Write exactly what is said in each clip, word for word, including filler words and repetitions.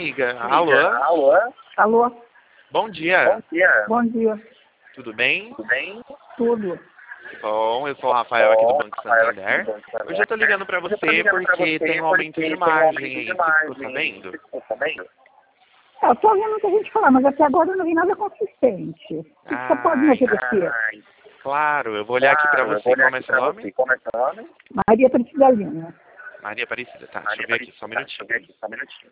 amiga. Alô? Alô? Alô? Bom dia. Bom dia. Bom dia. Tudo bem? Tudo bem? Tudo. Bom, eu sou o Rafael aqui do Bom, Banco Rafael aqui do Santander. Banco Santander. Hoje eu tô ligando pra Hoje eu tô você ligando pra porque você tem um aumento porque de tem um aumento margem aí. de Você ficou margem. sabendo? Você ficou sabendo? É, eu tô ouvindo muita gente falar, mas até agora eu não vi nada consistente. O que você pode me Ai, oferecer? ai, claro, eu vou olhar aqui pra Claro, eu você. vou olhar Como é aqui seu pra nome? você. Como é seu nome? Maria Aparecida Lima. Maria Aparecida. Tá, deixa Maria eu ver aqui, só um Aparecida. Deixa minutinho. eu ver aqui, só um minutinho.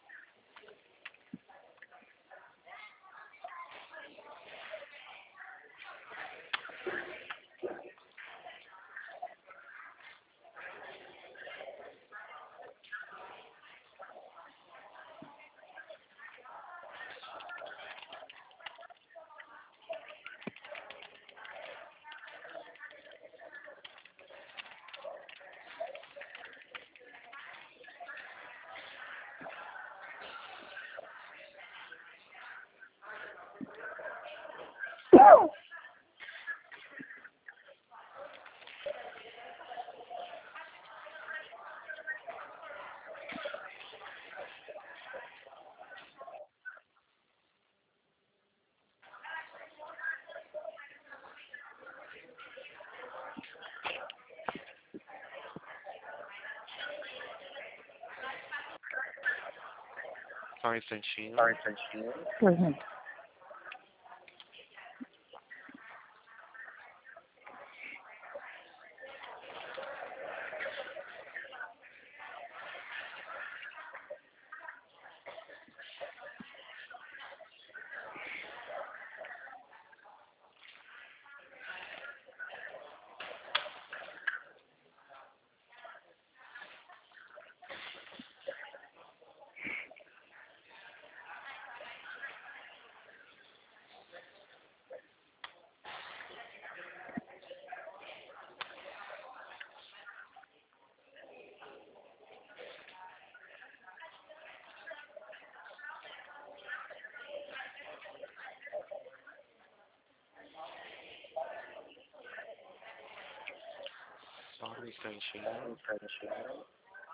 Só um instantinho. Só um instantinho. Uhum. Só um instantinho. Um instantinho.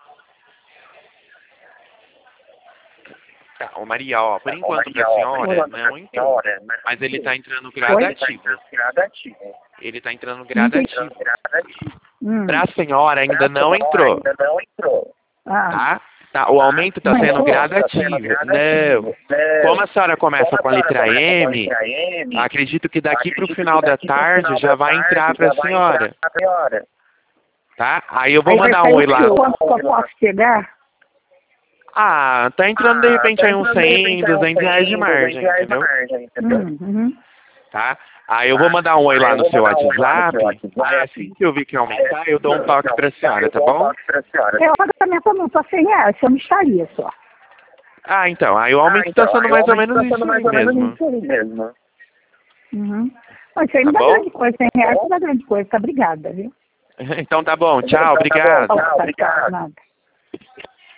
Tá, ô Maria, ó, por Ô, enquanto pra Maria, ó, por senhora enquanto não pra entrou. senhora, não Mas ele tá entrou. entrando Oi? gradativo. Gradativo. Ele tá entrando Entendi. gradativo. Gradativo. Hum. Pra senhora ainda Pra não senhora entrou, ainda não entrou. Ah. tá? Tá, o aumento tá Não sendo entrou? Tá sendo gradativo. gradativo. Não. Não. Como a senhora começa Como com a a senhora letra começa com a M, letra M, acredito que daqui pro acredito final que da daqui pro tarde final já da vai tarde entrar pra já vai senhora, entrar pra senhora. tá? Aí eu vou Aí vai mandar um sair oi o lá. quê? Quanto que eu posso pegar? Ah, tá entrando de Ah, repente tá aí uns entrando de cem, repente aí uns duzentos reais de cem, duzentos margem, reais de entendeu? margem, entendeu? Uhum. Tá? Aí eu vou mandar um oi Aí lá eu no vou seu mandar um oi lá no seu WhatsApp, aí WhatsApp. assim que eu vi que ia aumentar, eu dou um toque pra senhora, Eu tá dou um bom? toque pra senhora. É, o pagamento não tá cem reais, você me estaria só. Ah, então, aí o Ah, aumento então, tá sendo aí o mais ou aumento menos tá isso sendo aí mais ou menos mesmo, isso aí mesmo. Uhum. Mas isso aí tá não dá bom? grande coisa, cem reais não dá grande coisa, tá? Obrigada, viu? Então tá bom, tchau, Então tá bom, obrigado. tchau, obrigado. Nada.